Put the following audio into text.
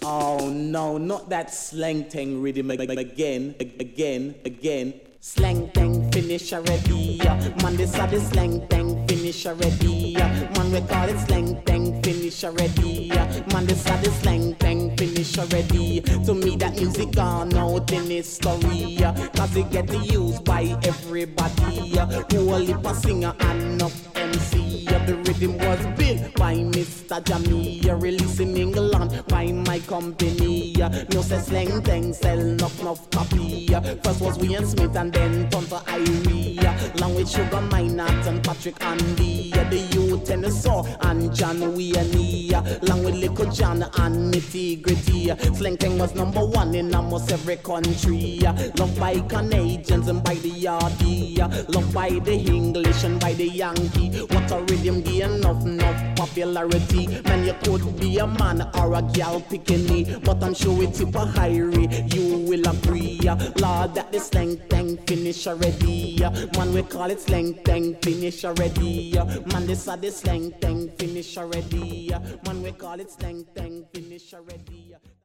Oh no, not that slang thing rhythm again. Slang thing finish already. Man, this are the slang thing finish already. Man, we call it slang thing finish already. Man, this are the slang thing finish already. To me, that music gone out in history. Cause it get used by everybody. Whole heap of singer and enough MC. The rhythm was built by Mr. Jamie, released in England by my company. No say slang thing sell enough copy. First was Ian Smith and then Tonto Irie. Along with Sugar Minott and Patrick Andy. The youth Tennyson and John Wayne. Along with Little John and Nitty Gritty. Slang thing was number one in almost every country. Loved by Canadians and by the Yardie. Loved by the English and by the Yankee. What a rhythm gain enough popularity. Man, you could be a man or a gal picking, but I'm sure it's tip a high rate. You will agree, Lord, that the slang thing finish already. Man, we call it slang thing finish already. Man, this are the slang thing finish already. Man, we call it slang thing finish already.